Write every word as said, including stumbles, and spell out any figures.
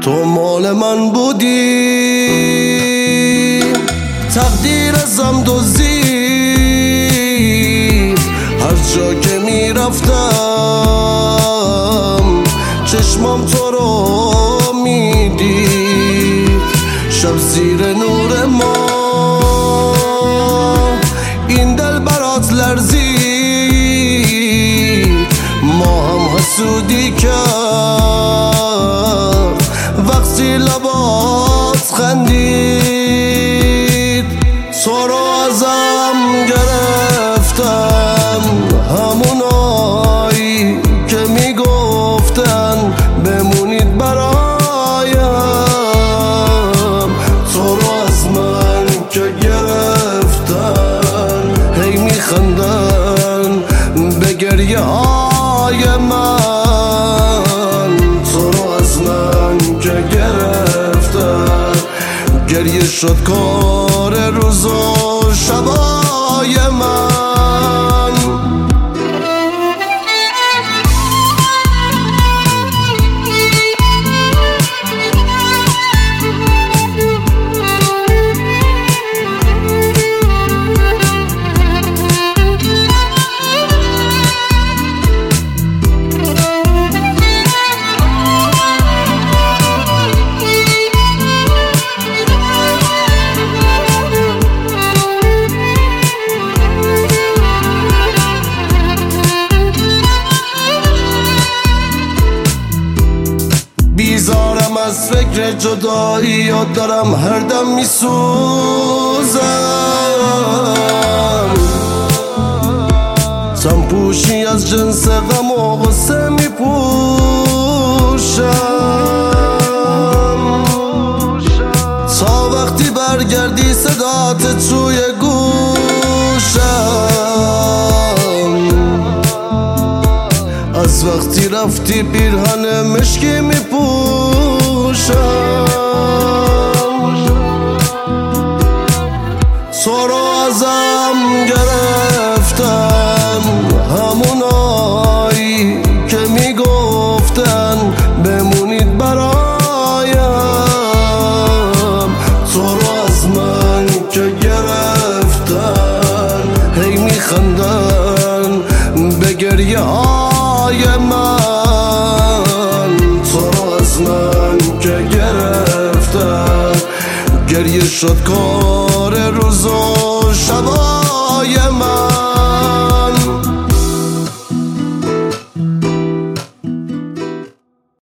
تو مال من بودی، تقدیر ازم دزدی. هر جا که میرفتم چشمام تو رو میدید. شب زیر نور ما این دل برات لرزید. ما هم حسودی کرد وقتی لبات خندید. تو رو ازم گرفتن همونایی که میگفتن بمونید برایم. تو رو از من که گرفتن هی میخندن به گریه های من. تو رو از من که گرفتن گریه شد کار روز و شبای من. بیزارم از فکر جدایی، یاد دارم هر دم میسوزم. سمپوشی از جنس غم و غصه میپوشم تا وقتی برگردی صدات توی گوشم. از وقتی رفتی پیرهن مشکی میپوشم. تو رو ازم گرفتن همونایی که میگفتن بمونید برایم. تو رو از من که گرفتن هی میخندن به گریه های من. تو رو از من که گرفتن گریه شد کار روز و شبای من.